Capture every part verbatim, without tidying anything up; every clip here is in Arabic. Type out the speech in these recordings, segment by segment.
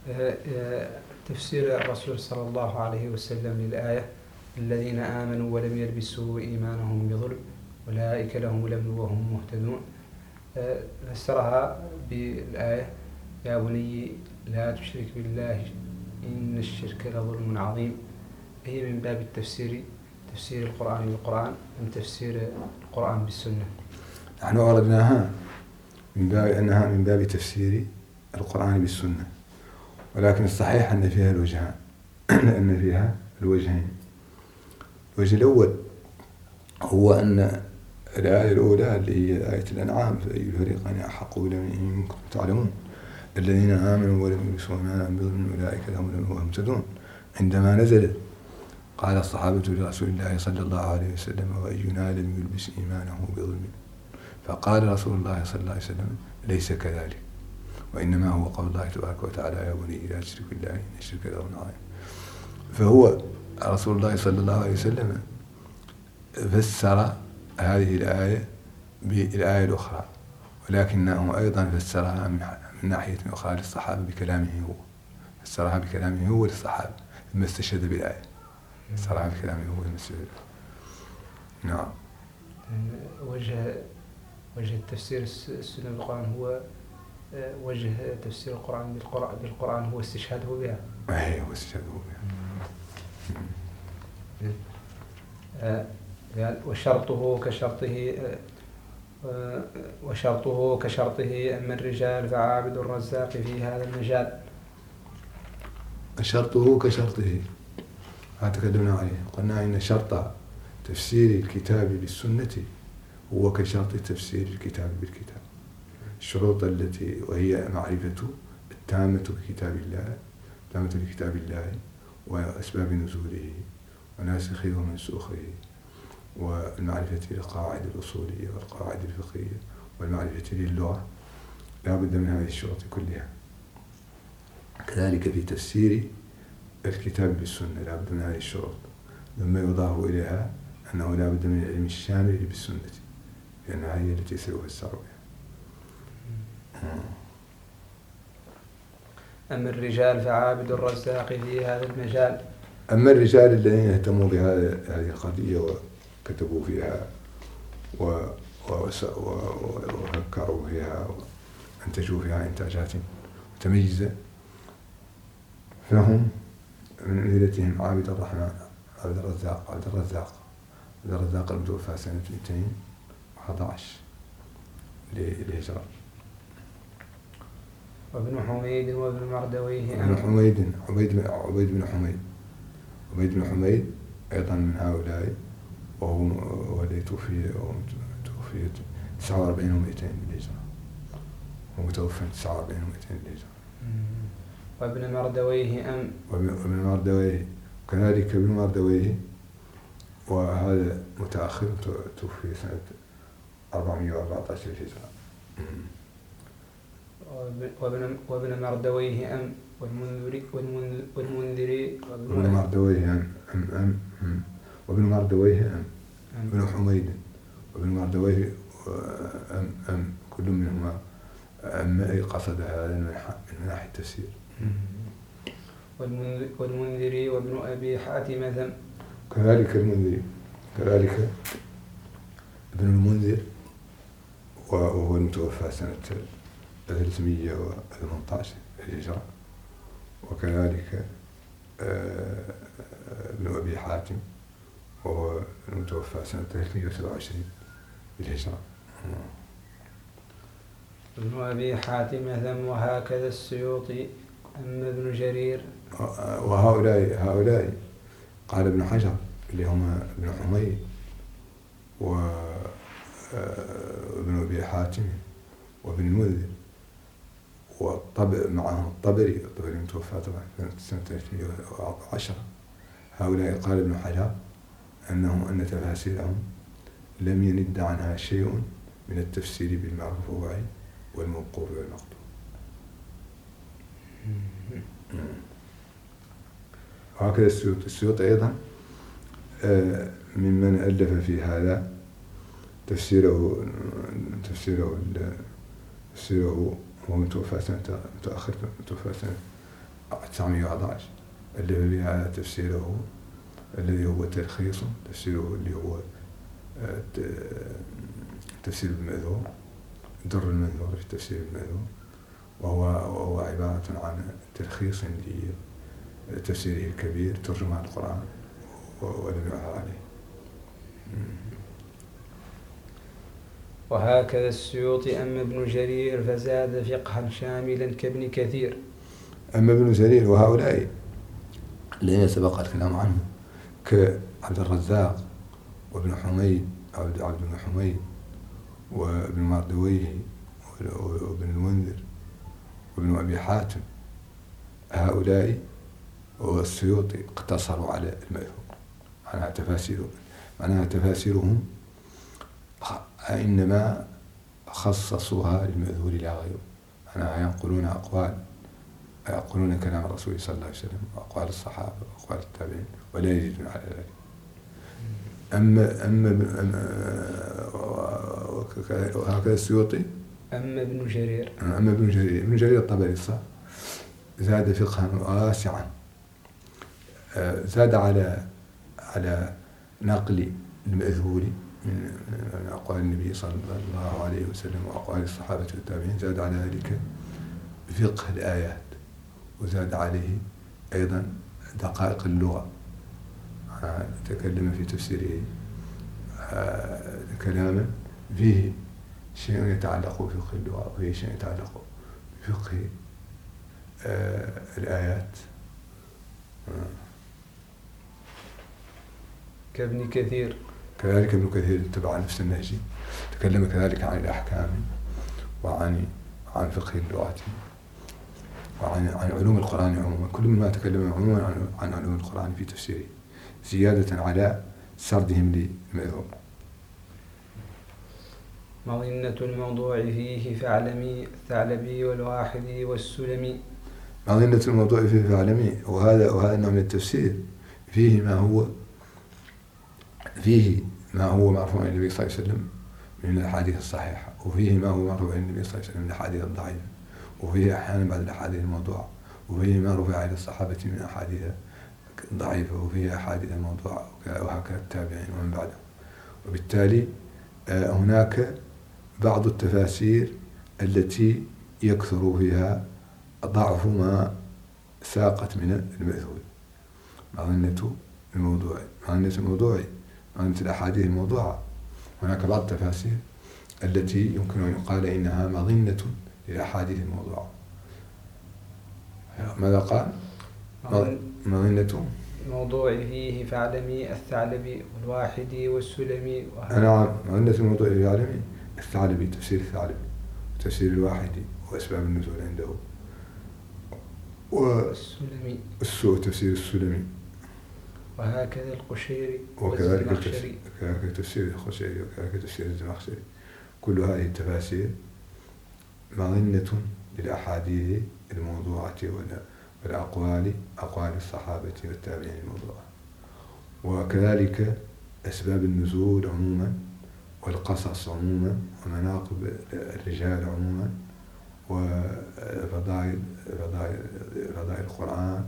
تفسير الرسول صلى الله عليه وسلم للآية الذين آمنوا ولم يلبسوا إيمانهم بظلم أولئك لهم الأمن وهم مهتدون، فسرها بالآية يا بني لا تشرك بالله إن الشرك لظلم عظيم. هي من باب التفسير، تفسير القرآن بالقرآن من تفسير القرآن بالسنة. نحن أردناها من باب أنها من باب تفسير القرآن بالسنة، ولكن الصحيح أن فيها الوجهان أن فيها الوجهين. الوجه الأول هو أن الآية الأولى اللي هي آية الأنعام فأي الفريقين أحق بالأمن إن كنتم تعلمون الذين آمنوا ولم يلبسوا إيمانهم بظلم أولئك لهم الأمن وهم مهتدون، عندما نزلت قال الصحابة لرسول الله صلى الله عليه وسلم وأينا لم يلبس إيمانه بظلم، فقال رسول الله صلى الله عليه وسلم ليس كذلك، وإنما هو قول الله تبارك وتعالى يا بني لا تشرك بالله إن الشرك لظلم عظيم. فهو رسول الله صلى الله عليه وسلم فسر هذه الآية بالآية الأخرى، ولكنه أيضا فسرها من ناحية أخرى للصحابة بكلامه هو، فسرها بكلامه هو للصحابة ثم استشهد بالآية، فسرها بكلامه هو ثم استشهد. نعم. وجه وجه التفسير السنة بالقرآن هو وجه تفسير القرآن بالقرآن, بالقرآن هو استشهاده بها. أي هو استشهاده بها. قال وشرطه كشرطه وشرطه كشرطه أما الرجال فعابد الرزاق في هذا المجال. شرطه كشرطه هذا تكلمنا عليه، قلنا إن شرط تفسير الكتاب بالسنة هو كشرط تفسير الكتاب بالكتاب. الشروط التي وهي معرفة التامة بكتاب الله، تامة بكتاب الله وأسباب نزوله وناسخه ومنسوخه، والمعرفة للقواعد الأصولية والقواعد الفقهية، والمعرفة للغة، لا بد من هذه الشروط كلها. كذلك في تفسير الكتاب بالسنة لا بد من هذه الشروط، ثم يضاف إليها أنه لا بد من العلم الشامل بالسنة لأنها هي التي سيفسر بها. أما الرجال فعابد الرزاق في هذا المجال. أما الرجال الذين اهتموا بهذه القضية وكتبوا فيها وفكروا فيها وانتجوا فيها إنتاجات متميزة، فهم من أمثلتهم عابد الرحمن عبد الرزاق عبد الرزاق عبد الرزاق المتوفى سنة مئتين وأحد عشر للهجرة. وابن حميد وابن مردويه. ابن حميد عبيد بن عبيد بن حميد عبيد بن حميد أيضا من هؤلاء، وهو الذي توفي توفي تسعة وأربعين ومئتين للهجرة، هو متوفى تسعة وأربعين ومئتين للهجرة. وابن مردويه أم وابن مردويه كذلك ابن مردويه، وهذا متأخر توفي سنة أربعمائة وأربعة عشر للهجرة. وابن وابن مردويه أم والمنذري والمنذري وابن مردويه أم أم أم وابن مردويه أم ابن حميد وابن مردويه أم أم كل منهما أم أي قصد هذا من ناحية التفسير. والمنذري وابن أبي حاتم ذم. كذلك المنذري كذلك ابن المنذر وهو المتوفى سنة ثلاثمائة وثمانية عشر للهجرة، وكذلك ابن أبي حاتم وهو المتوفى سنة ثلاثمائة وسبعة وعشرين للهجرة. ابن أبي حاتم ذم. وهكذا السيوطي. أما ابن جرير. وهؤلاء هؤلاء قال ابن حجر اللي هما ابن حميد وابن أبي حاتم وابن المنذر والطبع معهم الطبري الطبري المتوفى طبعا سنة ثلاثمائة وعشرة. هؤلاء قال ابن حجر أنهم أن تفاسيرهم لم يند عنها شيء من التفسير بالمرفوع والموقوف والمقطوع. وهكذا السيوطي السيوطي أيضا ممن ألف في هذا تفسيره تفسيره تفسيره هو متوفى سنة متأخر متوفى سنة تسعمائة وأحد عشر الذي على تفسيره الذي هو تلخيص تفسيره اللي هو تفسير المأثور، در المنثور في تفسير المأثور، وهو وهو عبارة عن تلخيص لتفسيره الكبير ترجمة عن القرآن ولم يعهر عليه. وهكذا السيوطي. أما ابن جرير فزاد فقها شاملا كابن كثير. أما ابن جرير وهؤلاء الذين سبق الكلام عنهم كعبد الرزاق وابن حميد عبد عبد بن حميد وابن مردويه وابن المنذر وابن أبي حاتم، هؤلاء والسيوطي اقتصروا على المأثور، معناها تفاسير معناها تفاسيرهم إنما خصصوها للمأثور لا غيره، معناها ينقلون أقوال يقولون كلام الرسول صلى الله عليه وسلم وأقوال الصحابة وأقوال التابعين ولا يزيدون على ذلك. أما أما وهكذا السيوطي. أما ابن جرير أما ابن جرير ابن جرير الطبري صح زاد فقها واسعا، زاد على على نقل المأثور من أقوال النبي صلى الله عليه وسلم وأقوال الصحابة والتابعين، زاد على ذلك فقه الآيات، وزاد عليه أيضا دقائق اللغة، تكلم في تفسيره كلاما فيه شيء يتعلق بفقه اللغة وفيه شيء يتعلق بفقه الآيات. كابن كثير. كذلك ابن كثير تبع نفس النهج تكلم كذلك عن الأحكام وعن عن فقه اللغة وعن عن علوم القرآن عموما، كل ما تكلم عموما عن عن علوم القرآن في تفسيره زيادة على سردهم للمأثور. مظنة الموضوع فيه فاعلمي الثعلبي والواحدي والسلمي. مظنة الموضوع فيه فاعلمي، وهذا وهذا النوع من التفسير فيه ما هو فيه ما هو مرفوع عن النبي صلى الله عليه وسلم من الأحاديث الصحيحة، وفيه ما هو مرفوع عن النبي صلى الله عليه وسلم من الأحاديث الضعيفة، وفيه أحيانا بعض الأحاديث الموضوعة، وفيه ما رفع إلى الصحابة من أحاديث ضعيفة، وفيه أحاديث موضوعة، وهكذا التابعين ومن بعدهم. وبالتالي هناك بعض التفاسير التي يكثر فيها ضعف ما ساقت من المأثور. مظنة الموضوع مظنة الموضوع مظنة الأحاديث الموضوعة، هناك بعض التفاسير التي يمكن أن يقال إنها مظنة للأحاديث الموضوعة. ماذا قال؟ مظنة الموضوع فيه فاعلمي الثعلبي والواحدي والسلمي. نعم، مظنة الموضوع فيه فاعلمي الثعلبي، تفسير الثعلبي وتفسير الواحدي وأسباب النزول عنده، والسلمي والسوء تفسير السلمي، وهكذا القشيري وكذلك كذلك تفسير القشيري وكذلك تفسير الزمخشري. كل هذه التفاسير مظنة للأحاديث الموضوعة والأقوال أقوال الصحابة والتابعين الموضوعة، وكذلك أسباب النزول عموما والقصص عموما ومناقب الرجال عموما وفضائل فضائل فضائل القرآن،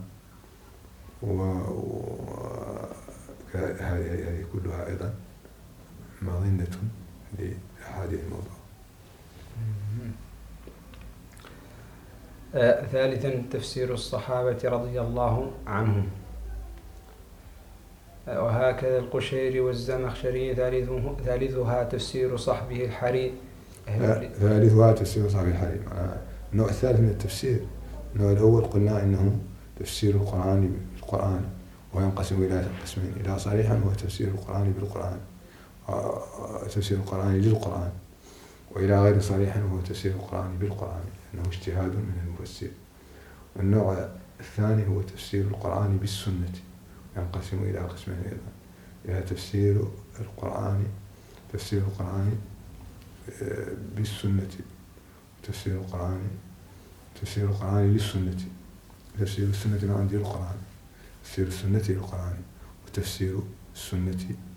وهذه كلها أيضا مظنة لأحاديث الموضوع. آه ثالثا تفسير الصحابة رضي الله عنهم. آه وهكذا القشيري والزمخشري ثالثه ثالثها تفسير صحبه الحري. ثالثها تفسير صحبه الحري. النوع الثالث من التفسير، النوع الأول قلنا إنه تفسير القرآن بالقرآن، وينقسم إلى قسمين، إلى صريحا وهو تفسير القرآن بالقرآن تفسير القرآن للقرآن، وإلى غير صريح وهو تفسير القرآن بالقرآن أنه اجتهاد من المفسر. والنوع الثاني هو تفسير القرآن بالسنة، ينقسم إلى قسمين أيضا، إلى تفسير القرآن تفسير القرآن بالسنة، تفسير القرآن تفسير القرآن للسنة، تفسير السنة عندي القرآن، تفسير السنة للقرآن، وتفسير السنة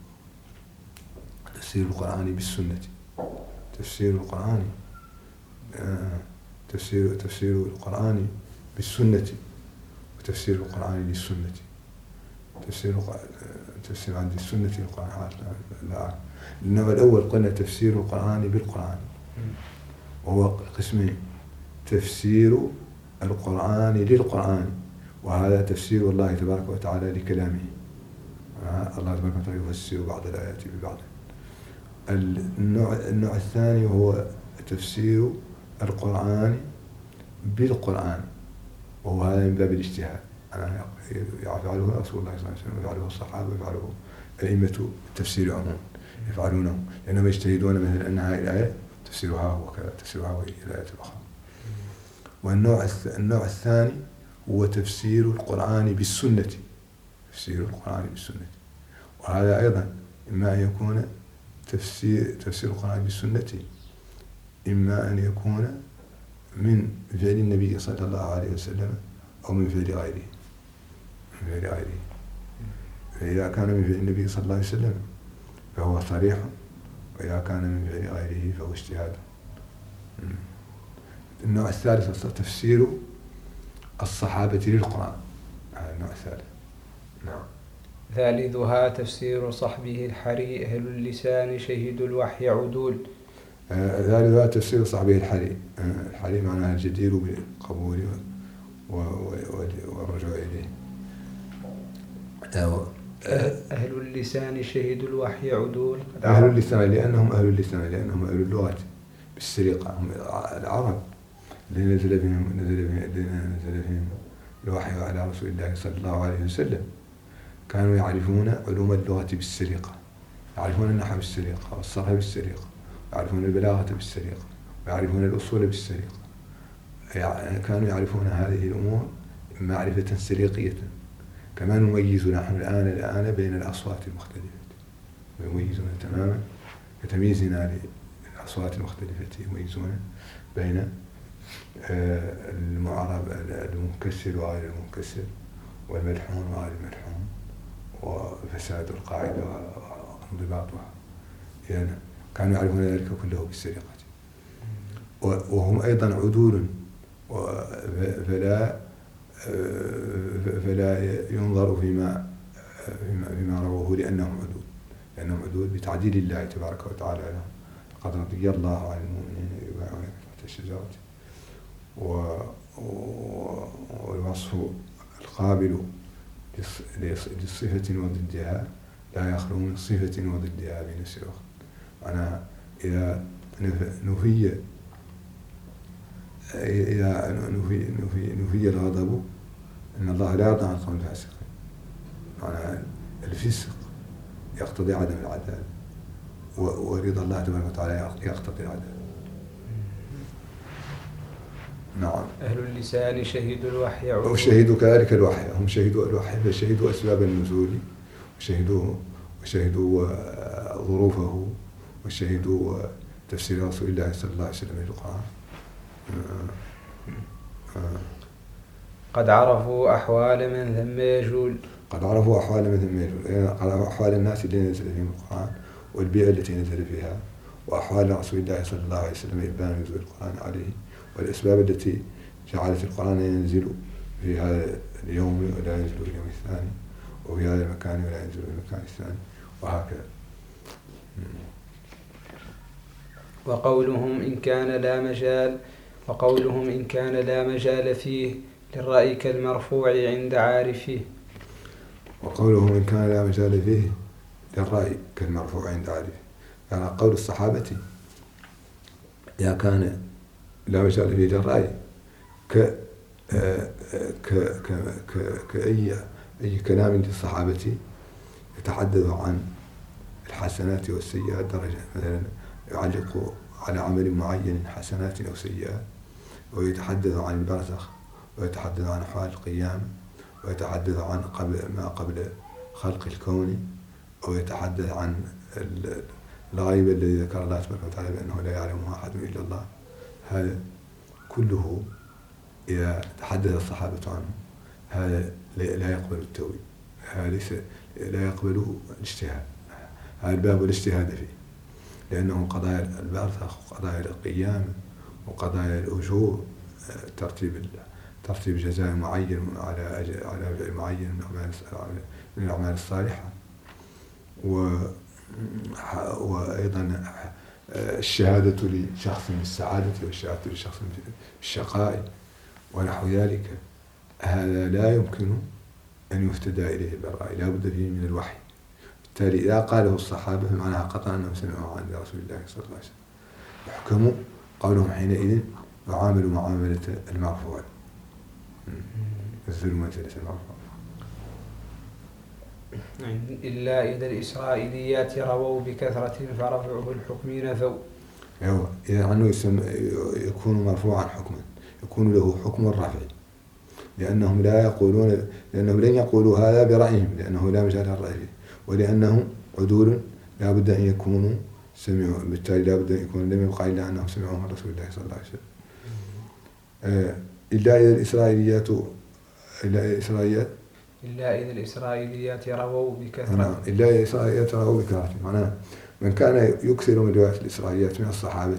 تفسير القرآن بالسنة، تفسير القرآن آه تفسير تفسير القرآن بالسنة، وتفسير القرآن للسنة. تفسير تفسير عند السنة للقرآن. لا، النوع الأول قلنا تفسير القرآن بالقرآن، وهو قسمين: تفسير القرآن للقرآن، وهذا تفسير الله تبارك وتعالى لكلامه. الله تبارك وتعالى يفسر بعض الآيات ببعض. النوع النوع الثاني هو تفسير القرآن بالقرآن، وهو هذا من باب الاجتهاد. أنا يفعله رسول الله صلى الله عليه وسلم، ويفعله الصحابة، ويفعله أئمة التفسير عموما يفعلونه، لأنهم يجتهدون مثلا أن هذه الآية تفسيرها وكذا، تفسيرها وهي الآيات الأخرى. والنوع النوع الثاني هو تفسير القرآن بالسنة، تفسير القرآن بالسنة، وهذا أيضا إما أن يكون تفسير تفسير القرآن بالسنة، إما أن يكون من فعل النبي صلى الله عليه وسلم أو من فعل غيره من فعل غيره فإذا كان من فعل النبي صلى الله عليه وسلم فهو صريح، وإذا كان من فعل غيره فهو اجتهاد. النوع الثالث تفسير الصحابة للقرآن، هذا النوع الثالث. نعم. ثالثها تفسير صحبه الحري أهل اللسان شهيد الوحي عدول. ثالثها تفسير صحبه الحري. الحري معناها الجدير بالقبول والرجوع إليه. أهل اللسان شهيد الوحي عدول. أهل اللسان لأنهم أهل اللسان لأنهم أهل اللغة بالسرقة، هم العرب الذين نزل بهم نزل بهم نزل بهم الوحي على رسول الله صلى الله عليه وسلم، كانوا يعرفون علوم اللغة بالسرقة، يعرفون النحو بالسرقة، والصرف بالسرقة، يعرفون البلاغة بالسرقة، ويعرفون الأصول بالسرقة. يعني كانوا يعرفون هذه الأمور معرفة سريقية، كما نميز نحن الآن الآن بين الأصوات المختلفة، يميزون تماما كتمييزنا للأصوات المختلفة، يميزون بين المعرب المنكسر وغير المنكسر، والملحون وغير الملحون، وفساد القاعدة وانضباطها. يعني كانوا يعرفون ذلك كله بالسرقة، وهم أيضا عدول، فلا فلا ينظر فيما فيما رووه لأنهم عدول، لأنهم عدول بتعديل الله تبارك وتعالى لهم. قد رضي الله عن المؤمنين يبايعونك تحت الشجرة. والوصف القابل لصفة وضدها لا يخلو من صفة وضدها بنفس الوقت. معناها إذا نفي إذا نفي نفي نفي الغضب، إن الله لا يرضى عن القوم الفاسقين. معناها الفسق يقتضي عدم العدالة، ورضا الله تبارك وتعالى يقتضي العدالة. نعم. أهل اللسان شهدوا الوحي عدول. وشهدوا كذلك الوحي، هم شهدوا الوحي، فشهدوا أسباب النزول، وشهدوا وشهدوا ظروفه، وشهدوا تفسير رسول الله صلى الله عليه وسلم للقرآن. قد عرفوا أحوال من ثم يجول. قد عرفوا أحوال من ثم يجول، قد عرفوا أحوال الناس الذين نزل فيهم القرآن، والبيئة التي نزل فيها، وأحوال رسول الله صلى الله عليه وسلم إبان نزول القرآن عليه، والأسباب التي جعلت القرآن ينزل في هذا اليوم ولا ينزل في اليوم الثاني، وفي هذا المكان ولا ينزل في المكان الثاني، وهكذا. وقولهم إن كان لا مجال وقولهم إن كان لا مجال فيه للرأي كالمرفوع عند عارفيه. وقولهم إن كان لا مجال فيه للرأي كالمرفوع عند عارفيه، يعني قول الصحابة إذا كان لا مجال فيه للرأي ك ك ك كأي أي كلام للصحابة يتحدث عن الحسنات والسيئات درجة، مثلا يعلق على عمل معين حسنات أو سيئات، ويتحدث عن البرزخ، ويتحدث عن أحوال القيامة، ويتحدث عن قبل ما قبل خلق الكون، ويتحدث عن الغيب الذي ذكر الله سبحانه وتعالى بأنه لا يعلمه أحد إلا الله. هذا كله إذا تحدث الصحابة عنه هذا لا يقبل التأويل، هذا لا يقبل الاجتهاد، هذا الباب الاجتهاد فيه، لأنه قضايا البرزخ وقضايا القيامة وقضايا الأجور، ترتيب ترتيب جزاء معين على أجل على فعل معين من الأعمال من الأعمال الصالحة، وأيضا الشهادة لشخص بالسعادة والشهادة لشخص بالشقاء ونحو ذلك. هذا لا يمكن أن يهتدى إليه بالرأي، لا بد فيه من الوحي. بالتالي إذا قاله الصحابة فمعناها قطعا أنهم سمعوا عن رسول الله صلى الله عليه وسلم، يحكموا قولهم حينئذ وعاملوا معاملة المرفوع، مثل منزلة المرفوع. إلا إذا الإسرائيليات رووا بكثرة فرفعه الحكم نفوا. أيوة، إذا عنه يكون مرفوعا حكما، يكون له حكم الرفع، لأنهم لا يقولون لأنهم لن يقولوا هذا برأيهم، لأنه لا مجال للرأي فيه، ولأنهم عدول لا بد أن يكونوا سمعوا، بالتالي لا بد أن يكون لم يبقى إلا أنهم سمعوا من رسول الله صلى الله عليه وسلم. آه إلا إذا الإسرائيليات إلا الإسرائيليات إلا إذا الإسرائيليات رووا بكثرة. نعم، إلا إذا الإسرائيليات رووا بكثرة، معناه من كان يكثر من رواية الإسرائيليات من الصحابة،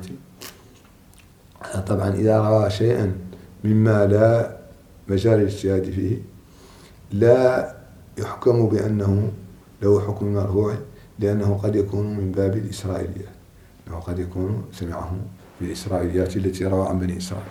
طبعا إذا روى شيئا مما لا مجال الاجتهاد فيه لا يحكم بأنه له حكم مرفوع، لأنه قد يكون من باب الإسرائيليات، أنه قد يكون سمعه بالإسرائيليات التي روى عن بني إسرائيل.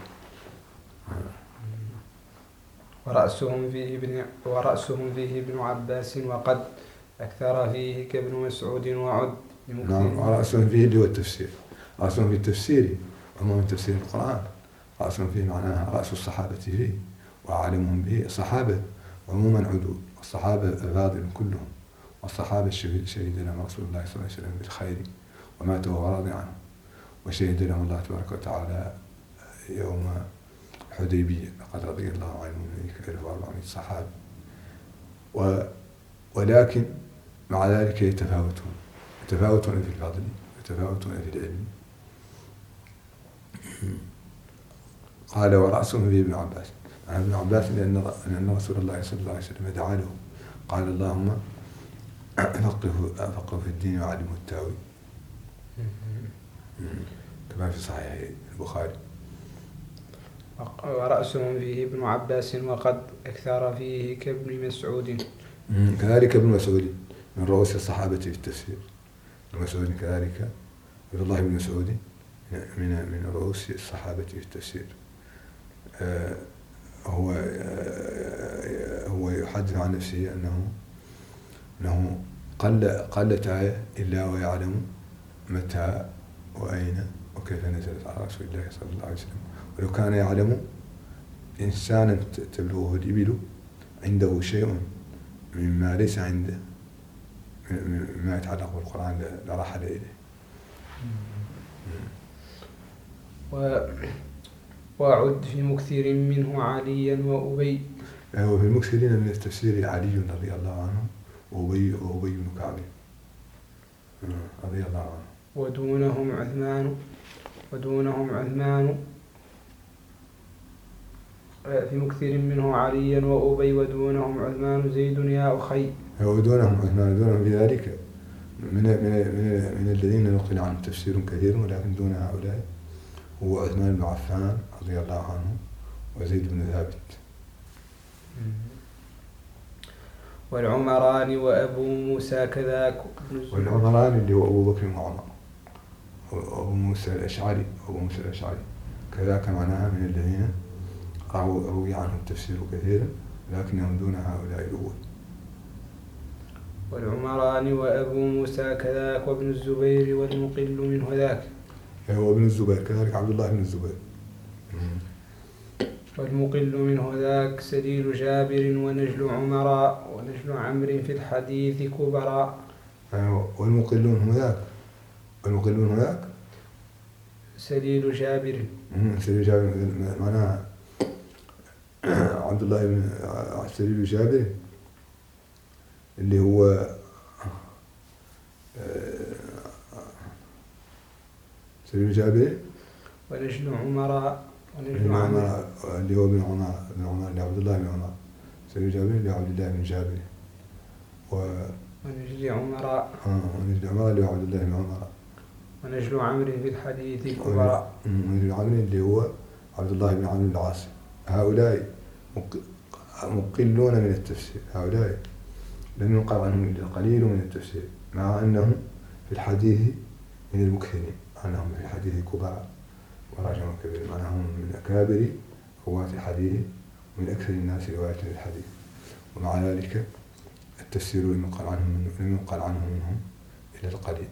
ورأسهم فيه ابن ورأسهم فيه ابن عباس وقد أكثر فيه كابن مسعود وعد. نعم، ورأسهم فيه اللي هو التفسير، رأسهم في التفسير عموما تفسير القرآن، رأسهم فيه معناها رأس الصحابة فيه وعالمهم به. الصحابة عموما عدول، والصحابة فاضل كلهم، والصحابة شهد لهم رسول الله صلى الله عليه وسلم بالخير ومات وهو راضي عنه، وشهد لهم الله تبارك وتعالى يوم حديبية لقد رضي الله عن المؤمنين ألف وأربعمائة صحابي. ولكن مع ذلك يتفاوتون يتفاوتون في الفضل، يتفاوتون في العلم. قال ورأسهم في ابن عباس، عن ابن عباس لأن لأن رسول الله صلى الله عليه وسلم دعا له، قال اللهم فقهه فقهه في الدين وعلمه التاويل، كما في صحيح البخاري. ورأسهم فيه ابن عباس وقد أكثر فيه كابن مسعود. كذلك ابن مسعود من رؤوس الصحابة في التفسير، ابن مسعود كذلك عبد الله بن مسعود من من رؤوس الصحابة في التفسير. آه هو آه هو يحدث عن نفسه أنه أنه قل قلت آية إلا ويعلم متى وأين وكيف نزلت على رسول الله صلى الله عليه وسلم، ولو كان يعلم إنسانا تبلغه الإبل عنده شيء مما ليس عنده مما يتعلق بالقرآن لرحل إليه. و... وعد في مكثر منه عليا وأبي. هو في المكثرين من التفسير علي رضي الله عنه وأبي وأبي بن كعب رضي الله عنه. ودونهم عثمان ودونهم عثمان في مكثر منه عليا وأبي ودونهم عثمان زيد يا أخي. ودونهم عثمان، دونهم بذلك من من من الذين نقل عنهم تفسير كثير، ولكن دون هؤلاء هو عثمان بن عفان رضي الله عنه وزيد بن ثابت. والعمران وأبو موسى كذاك. والعمران اللي هو أبو بكر وعمر، وأبو موسى الأشعري أبو موسى الأشعري كذاك معناها من الذين روي عنهم التفسير كثيرا، لكنهم دون هؤلاء الأول. والعمران وأبو موسى كذاك وابن الزبير والمقل منه ذاك. هو ابن الزبير كذلك عبد الله بن الزبير. والمقل منه ذاك سليل جابر ونجل عمر ونجل عمرو في الحديث كبرى. والمقلون هم ذاك والمقلون ذاك سليل جابر. سليل جابر معناها عبد الله بن سليل جابر اللي هو سليل جابر ونجل عمر ونجل عمر اللي هو ابن عمر بن عمر اللي عبد الله بن عمر. سليل جابر اللي عبد الله بن جابر و ونجل عمر اه ونجل عمر اللي هو عبد الله بن عمر. ونجل عمرو في الحديث كبرى. ونجل عمرو اللي هو عبد الله بن عمرو العاص. هؤلاء مقلون من التفسير، هؤلاء لم ينقل عنهم إلا قليل من التفسير، مع أنهم في الحديث من المكثرين، أنهم في الحديث كبار وراجعون كبير، أنهم من أكابر رواة الحديث ومن أكثر الناس رواية للحديث، ومع ذلك التفسير لم ينقل عنهم لم ينقل عنهم منهم إلا القليل.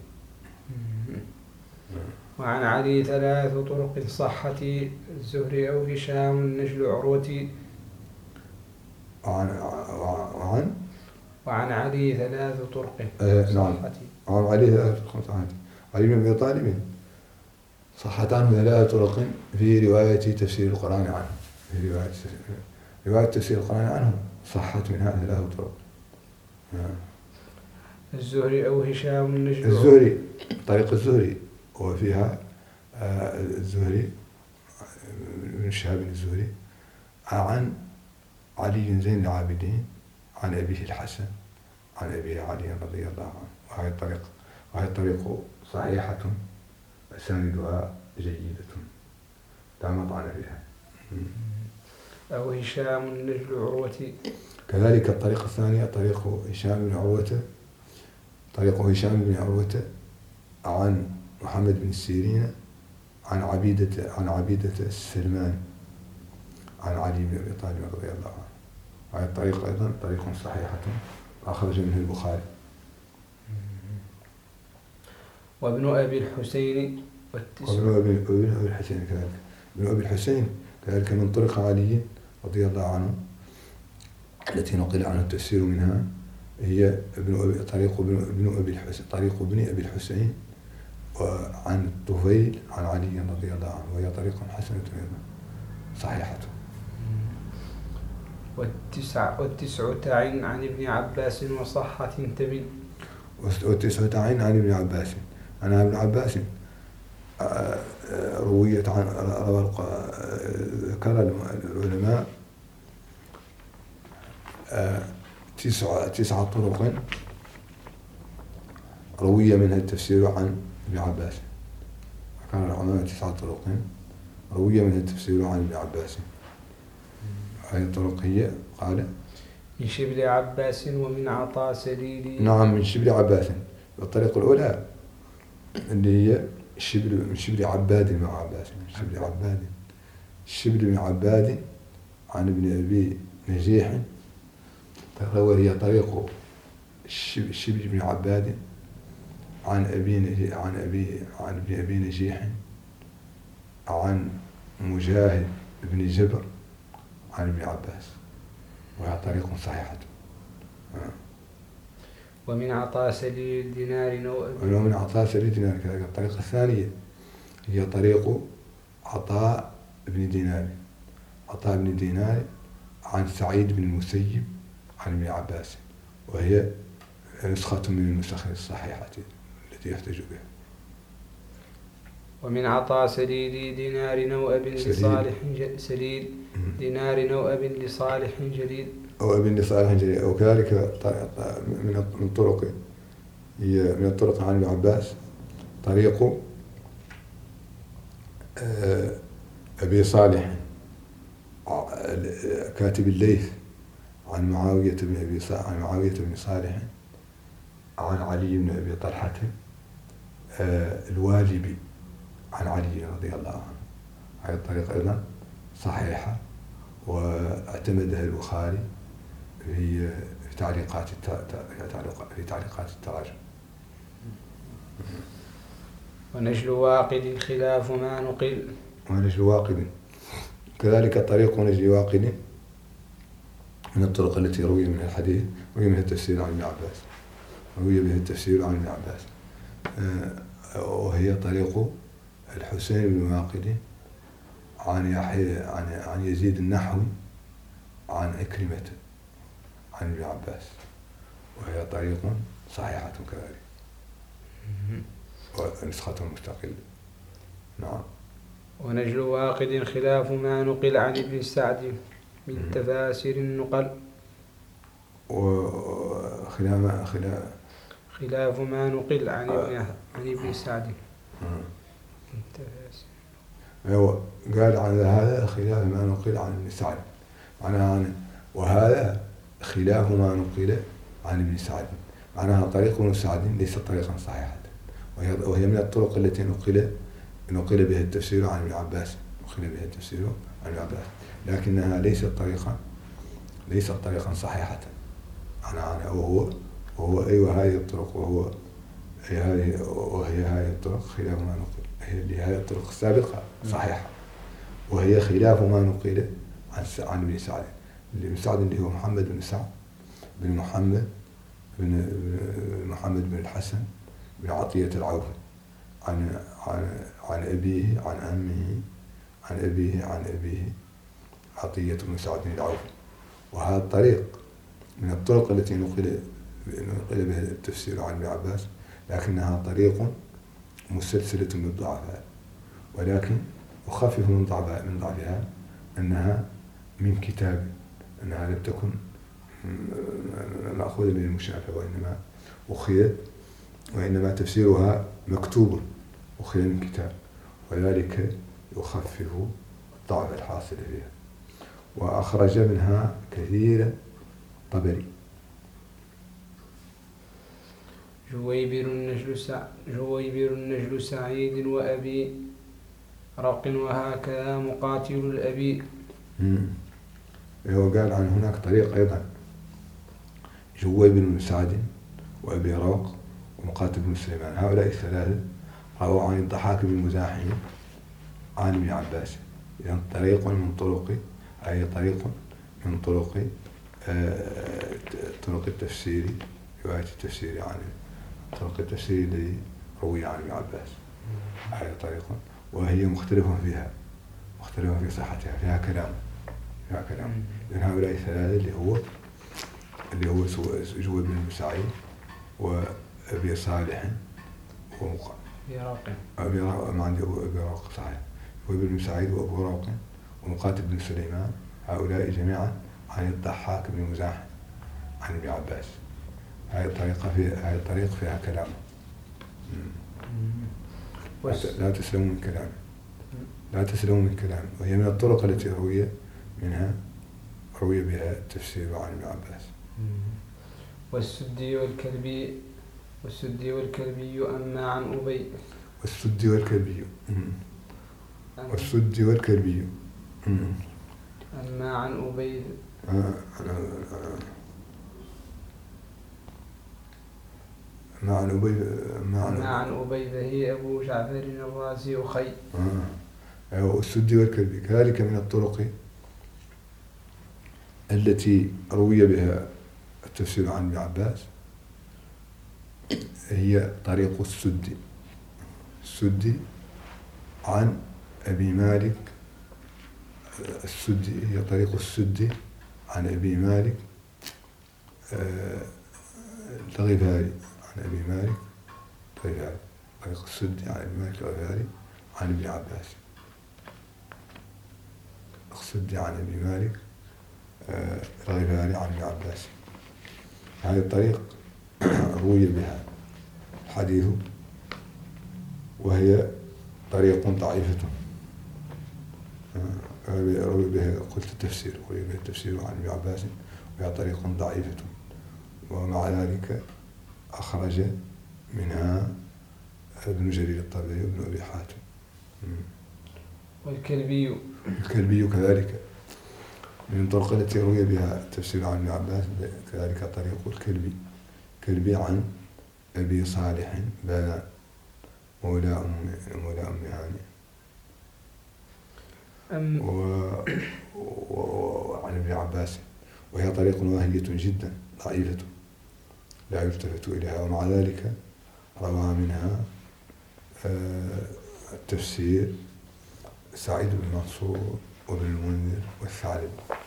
وعن علي ثلاث طرق صحة الزهري أو هشام النجل عروة. وعن وعن وعن علي ثلاث طرق آه نعم. صحة. وعن علي ثلاث طرق صحة علي بن أبي طالب صحت عنه ثلاث طرق في رواية تفسير القرآن عنه، في رواية رواية تفسير القرآن عنه صحت منها ثلاث طرق. الزهري أو هشام النجل الزهري طريق الزهري وفيها آه الزهري بن شهاب الزهري عن علي زين العابدين عن أبيه الحسن عن أبيه علي رضي الله عنه، وهي الطريق وهي الطريق صحيحة أساندها جيدة لا مطعن فيها. أو هشام النجل عروة. كذلك الطريقة الثانية طريق هشام بن عروة طريق هشام بن عروة عن محمد بن سيرين عن عبيدة عن عبيدة السلمان عن علي بن أبي طالب رضي الله عنه، وهذه الطريقة أيضا طريق صحيحة أخرج منه البخاري. وابن أبي الحسين وابن أبي أبي الحسين كذلك ابن أبي الحسين كذلك من طرق علي رضي الله عنه التي نقل عنه التفسير منها هي ابن أبي طريق ابن أبي الحسين طريق ابن أبي الحسين وعن الطفيل عن علي رضي الله عنه، وهي طريق حسنة أيضا صحيحة. والتسع والتسع تعين عن ابن عباس وصحة تبين. والتسع تعين عن ابن عباس عن ابن عباس رويت عن ذكر العلماء تسع تسع طرق روي منها التفسير عن ابن عباس. كان العلماء تسع طرق روي منها التفسير عن ابن عباس. هذه الطرق هي قال من شبل عباس ومن عطاء سليل. نعم من شبل عباس. الطريقة الأولى اللي هي شبل من شبل عباد مع عباس من شبل عباد شبل من عباد عن ابن أبي نجيح، وهي طريق شبل بن عباد عن أبي عن أبي عن ابن أبي نجيح عن مجاهد بن جبر عن ابن عباس، وهي طريق صحيحة. ومن عطاء سليل دينار أو ومن عطاء سليل دينار كذلك. الطريقة الثانية هي طريق عطاء بن دينار عطاء بن دينار عن سعيد بن المسيب عن ابن عباس، وهي نسخة من النسخ الصحيحة التي يحتج بها. ومن عطاء سليل دينار نوأب لصالح سليل دينار نوأب لصالح جليل أو ابن لصالح جليل. وكذلك من من طرق هي من الطرق عن ابن عباس طريق أبي صالح كاتب الليث عن معاوية بن أبي عن معاوية بن صالح عن علي بن أبي طلحة الواجبي عن علي رضي الله عنه. هذه الطريقة أيضا صحيحة واعتمدها البخاري في في تعليقات في تعليقات التراجم. ونجل واقد خلاف ما نقل. ونجل واقد كذلك طريق نجل واقد من الطرق التي روي منها الحديث روي منها التفسير عن ابن عباس روي بها التفسير عن ابن عباس وهي طريق الحسين بن واقد عن يحيى عن عن يزيد النحوي عن عكرمة عن ابن عباس، وهي طريق صحيحة كذلك ونسخة مستقلة. نعم. ونجل واقد خلاف ما نقل عن ابن سعد من تفاسير النقل. وخلاف خلاف خلاف ما نقل عن ابن عن ابن سعد. أيوة قال عن هذا خلاف ما نقل عن ابن سعد. معناها وهذا خلاف ما نقل عن ابن سعد، معناها طريق ابن سعد ليست طريقا صحيحة، وهي من الطرق التي نقل نقل بها التفسير عن ابن عباس، نقل بها التفسير عن ابن عباس، لكنها ليست طريقا ليست طريقا صحيحة. معناها وهو وهو أي أيوة هذه الطرق وهو أي هذه وهي هذه الطرق خلاف ما نقل، هي اللي هذه الطرق السابقة صحيحة، وهي خلاف ما نقل عن عن ابن سعد. ابن سعد اللي هو محمد بن سعد بن محمد بن محمد بن الحسن بن عطية العوفي، عن عن عن أبيه عن عمه عن أبيه عن أبيه عطية بن سعد بن العوفي. وهذا الطريق من الطرق التي نقل نقل بها التفسير عن ابن عباس، لكنها طريق مسلسلة بالضعفاء، ولكن أخفف من ضعفها من ضعفها أنها من كتاب، أنها لم تكن مأخوذة من المشافة، وإنما أخذت وإنما تفسيرها مكتوب أخذ من كتاب، وذلك يخفف الضعف الحاصل فيها. وأخرج منها كثيرا طبري. جويبر النجل سع... جويبر النجل سعيد وأبي رق وهكذا مقاتل الأبي. هو قال عن هناك طريق أيضا جويبر بن سعد وأبي روق ومقاتل بن سليمان، هؤلاء الثلاثة رووا عن الضحاك بن مزاحم عن ابن عباس. إذن طريق من طرق أي طريق من طرق آه طرق التفسير، رواية التفسير عن طرق التفسير الذي روي عن ابن عباس، هذه طريقة وهي مختلف فيها مختلف في صحتها، فيها كلام فيها كلام لأن هؤلاء الثلاثة اللي هو اللي هو جويبر بن سعيد وأبي صالح ومقاتل أبي راق ما عندي أبي راق صحيح جويبر بن سعيد وأبو راق ومقاتل بن سليمان، هؤلاء جميعا عن الضحاك بن مزاحم عن ابن عباس. هذه الطريقة فيها هذه الطريق فيها كلام، لا تسلموا من كلام لا تسلموا من كلام وهي من الطرق التي روي منها روي بها التفسير عن ابن عباس. والسدي والكلبي والسدي والكلبي أما عن أبي والسدي والكلبي والسدي والكلبي أما عن أبي ما عن أبي ما عن, عن أبي فهي أبو جعفر الرازي أخي. آه. والسدي والكلبي كذلك من الطرق التي روي بها التفسير عن ابن عباس، هي طريق السدي السدي عن أبي مالك. السدي هي طريق السدي عن أبي مالك الغفاري عن أبي مالك الغفاري طريق السدي عن أبي مالك الغفاري عن ابن عباس. السدي عن أبي مالك الغفاري عن ابن عباس. هذه الطريق روي بها الحديث، وهي طريق ضعيفة روي بها قلت التفسير روي بها التفسير عن ابن عباس، وهي طريق ضعيفة، ومع ذلك أخرج منها ابن جرير الطبري وابن أبي حاتم. والكلبي الكلبي كذلك من الطرق التي روي بها التفسير عن ابن عباس، كذلك طريق الكلبي كلبي عن أبي صالح بن مولى أم مولى أم هاني وعن ابن عباس، وهي طريق واهية جدا ضعيفة لا يلتفت إليها، ومع ذلك روى منها التفسير سعيد بن منصور وابن المنذر والثعلب.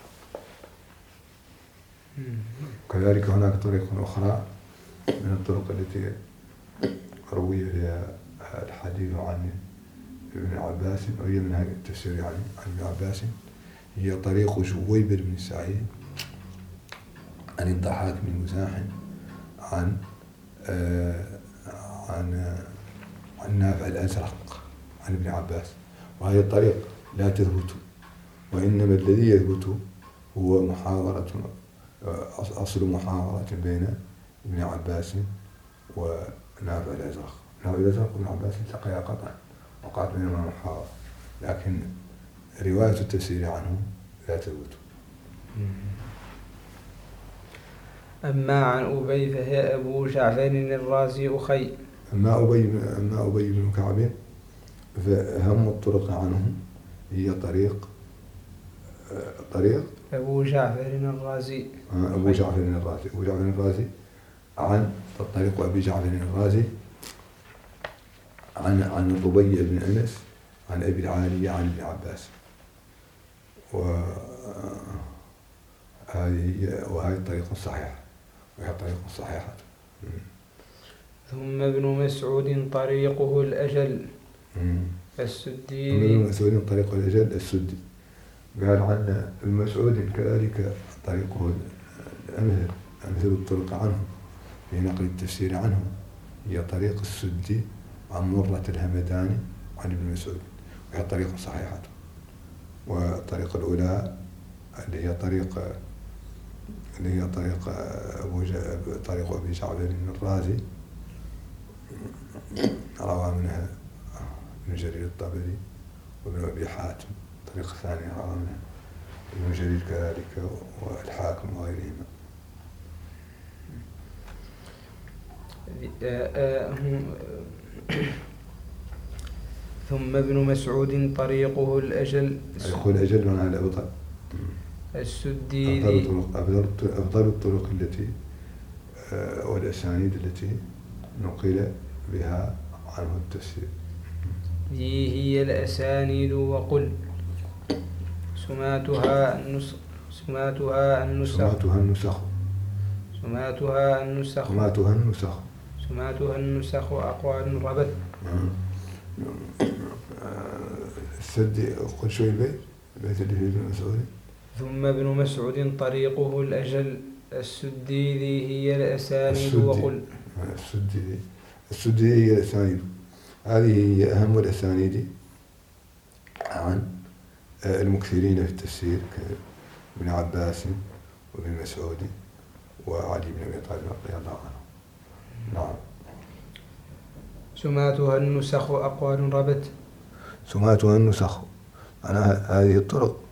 كذلك هناك طريق أخرى من الطرق التي روي بها الحديث عن ابن عباس، وهي من هذه التفسير عن ابن عباس، هي طريق جويبر بن سعيد عن الضحاك بن مزاحم عن آه عن عن نافع الأزرق عن ابن عباس. وهذه الطريق لا تثبت، وإنما الذي يثبت هو محاورة أصل محاورة بين ابن عباس ونافع الأزرق. نافع الأزرق وابن عباس التقيا قطعا وقعت بينهما محاورة، لكن رواية التفسير عنه لا تثبت. أما عن أبي فهي أبو جعفر الرازي أخي. أما أبي أما أبي بن كعب فهم الطرق عنه هي طريق طريق أبو جعفر الرازي. أبو جعفر الرازي أبو جعفر الرازي عن طريق أبي جعفر الرازي عن عن الربيع بن أنس عن أبي العالية عن ابن عباس. وهذه وهذه طريق صحيحة وهي طريق صحيحة. ثم ابن مسعود طريقه الأجل السدي. ابن مسعود طريقه الأجل السدي. قال عن المسعود كذلك طريقه الأمثل أمثل الطرق عنه في نقل التفسير عنه هي طريق السدي عن مرة الهمداني عن ابن مسعود، وهي طريقة صحيحة. والطريقة الأولى اللي هي طريق اللي هي طريق أبو جا... طريق أبي جعفر الرازي روى منها ابن جرير الطبري وابن أبي حاتم. الطريقة الثانية روى منها ابن جرير كذلك والحاكم وغيرهما. ثم ابن مسعود طريقه الأجل. طريقه الأجل من على الأبطال السدي. أفضل أفضل الطرق التي والأسانيد التي نقل بها عنه التفسير. ذي هي الأسانيد وقل سماتها النسخ سماتها النسخ سماتها النسخ سماتها النسخ سماتها النسخ سماتها النسخ وأقوال ربت. السدي قل شوي البيت البيت اللي فيه ابن مسعود. ثم ابن مسعود طريقه الأجل السدي ذي هي الأسانيد السدي. وقل السدي السدي هي الأسانيد. هذه هي أهم الأسانيد عن المكثرين في التفسير كابن عباس وابن مسعود وعلي بن أبي طالب رضي الله عنه. نعم. سماتها النسخ وأقوال ربت. سماتها النسخ. أنا هذه الطرق